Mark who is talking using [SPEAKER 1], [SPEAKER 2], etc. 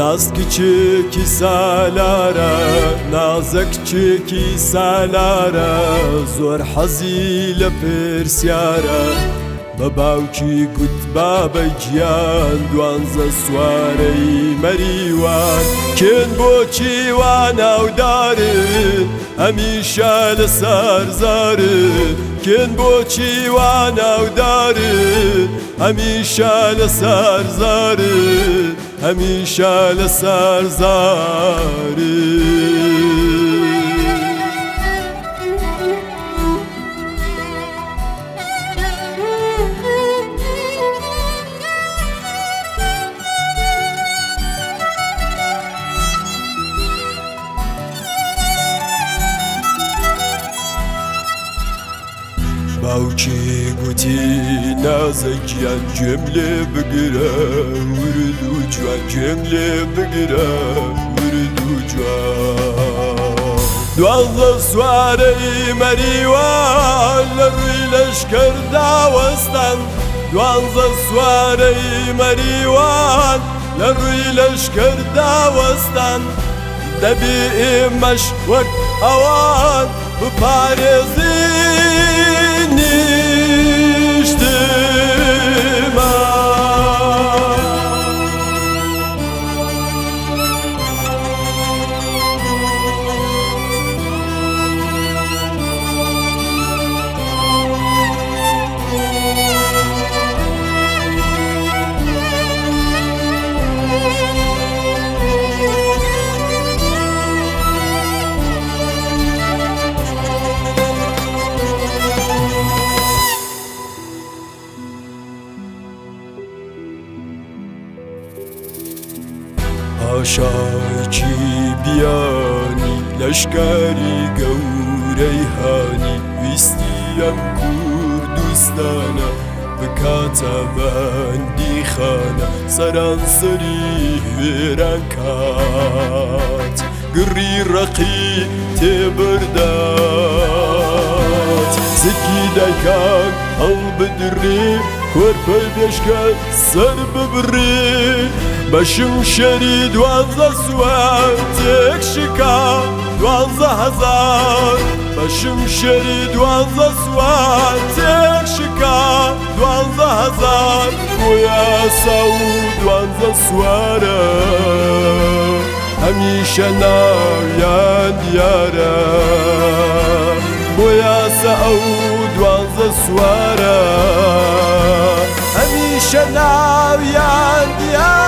[SPEAKER 1] ناز کچێکی سالارە نازە کچێکی سالارە زۆر حەزی لە پرسیارە بە باوکی گوت بابە گیان دوانزە سوارەی مەریوان کێن بۆچی وا ناودارن هەمیشە لەسەر زارن کێن بۆچی وا ناودارن هەمیشە لەسەر زارن هەمیشە لەسەر زارن باوکی گوتی نازە گیان گوێم لێ بگرە ورد و جوان گوێم لێ بگرە ورد و جوان دوانزە سوارەی مەریوان لە ڕووی لەشکەر داوەستان دوانزە سوارەی مەریوان لە ڕووی لەشکەر داوەستان دەبێ ئێمەش وەک ئەوان بپارێزین نیشتمان پاشایکی بیانی لەشکری گەورەی هانی ویستیم کوردستانە بکاتە بەندی خانە سەرانسەری وێران کات گڕی ڕەقی تێبەردات زگی دایکان هەڵبدرێ کۆرپەی بێشکە سەر ببڕێ بەشم شەری دوانزە سوار تێک شکا دوانزە هەزار بەشم شەری دوانزە سوار تێک شکا دوانزە هەزار بۆ یاسا و دوانزە سوارە هەمیشە ناویان دیارە بۆ یاسا ئەو دوانزە سوارە هەمیشە ناویان دیارە